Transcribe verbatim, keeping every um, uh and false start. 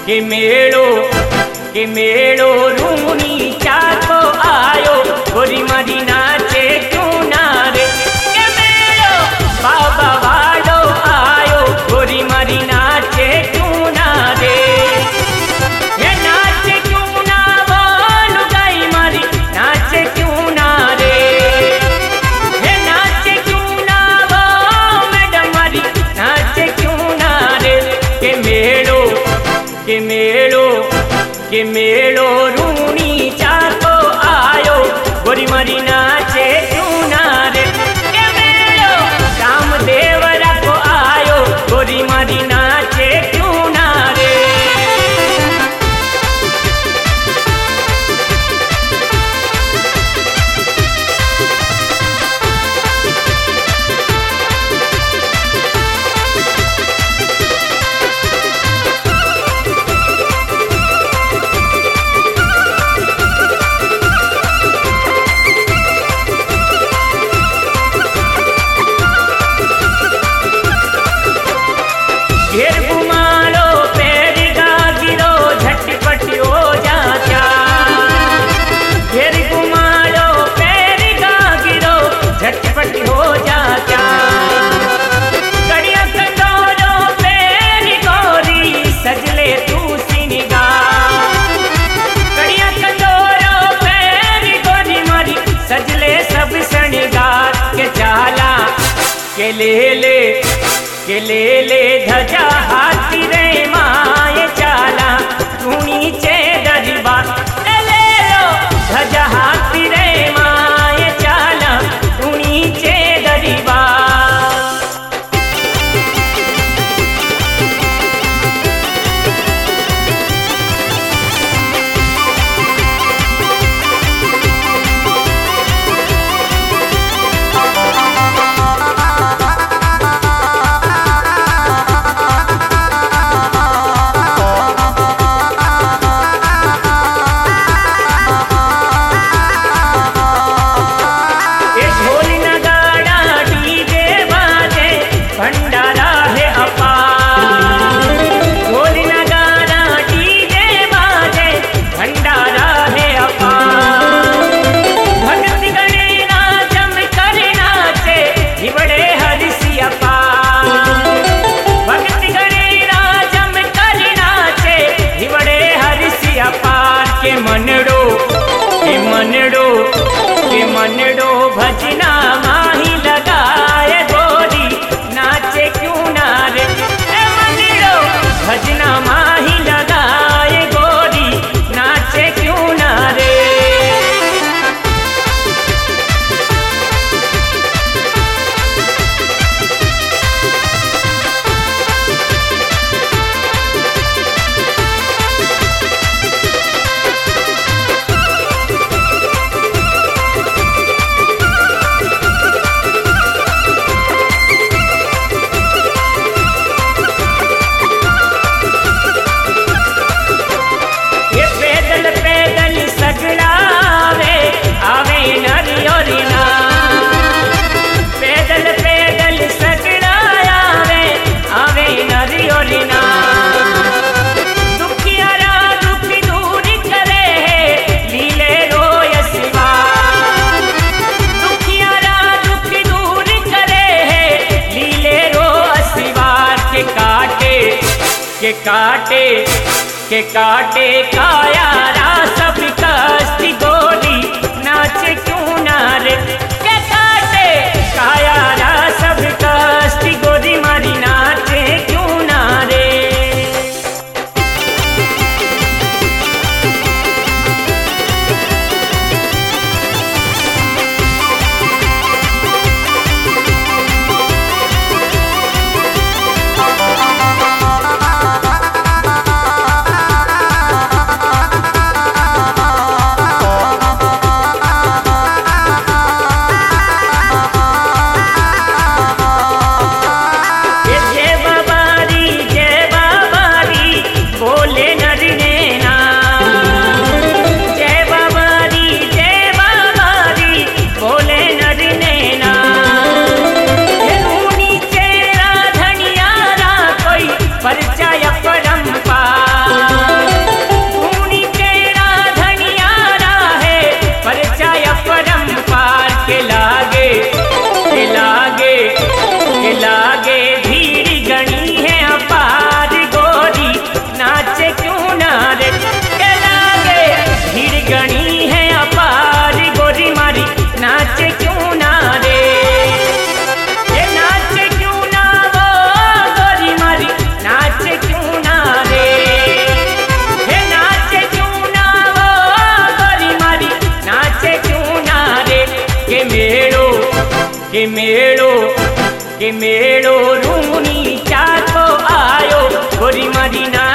के मेड़ो के मेड़ो रूनी चाको आयो गोरी मारी नाचे क्यों ना रे। के मेड़ो बाबा वाड़ो आयो गोरी मारी नाचे क्यों ना रे। ये नाचे क्यों ना वो लुगाई मारी नाचे क्यों ना रे। ये नाचे क्यों ना वो मैडम मारी नाचे क्यों ना रे। के मेड़ो के मेड़ो के मेड़ो रूनी चाको आयो गोरी मारी नाचे क्यों ना रे। के मेड़ो रामदेवरा को आयो गोरी मारी नाचे क्यों ना रे। घेर घुमा लो पैर गा गिरो झटपट हो जाता। घेर घुमा लो पैर गा गिरो झटपट हो जाता। कड़िया कंडोरो पैर गोरी सजले तू सिनिगा। कड़िया कंडोरो पैर गोरी मारी सजले सब सणिगार। के जाला के ले ले के ले ले धजा हाथी रे माए चाला तू नीचे दरबा। ले लो धजा हाथी रे माए चाला तू नीचे दरबा। भंडारा है अपार ढोल नगारा डीजे बाजे भंडारा है अपार। भगत गणेना जम कर नाचे हिबड़े हरिसी अपार। भगत गणेना जम कर नाचे हिबड़े हरिसी अपार। के मनड़ो के मनड़ो के मनड़ो भजना माही लगाए गोरी नाचे क्यों ना रे। ए मनड़ो भजना माही लगाए गोरी नाचे क्यों ना रे। के काटे के काटे कायारा सब कष्टी गोरी नाचे क्यों ना रे। के काटे कायारा सब कष्टी गोरी मारी नाचे क्यों ना रे। के मेड़ो के मेड़ो के मेड़ो रूनी चाको आयो गोरी मारी ना